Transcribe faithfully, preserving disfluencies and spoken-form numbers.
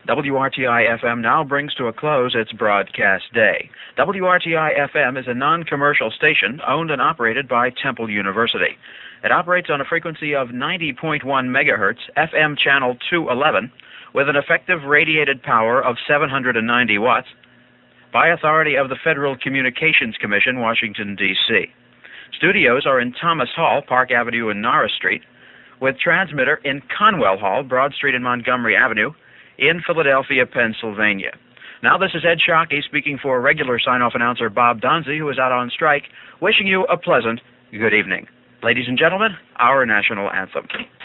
W R T I F M now brings to a close its broadcast day. W R T I F M is a non-commercial station owned and operated by Temple University. It operates on a frequency of ninety point one megahertz, F M channel two eleven, with an effective radiated power of seven hundred ninety watts, by authority of the Federal Communications Commission, Washington, D C Studios are in Thomas Hall, Park Avenue and Norris Street, with transmitter in Conwell Hall, Broad Street and Montgomery Avenue, in Philadelphia, Pennsylvania. Now this is Ed Shockey speaking for regular sign-off announcer Bob Donzie, who is out on strike, wishing you a pleasant good evening. Ladies and gentlemen, our national anthem.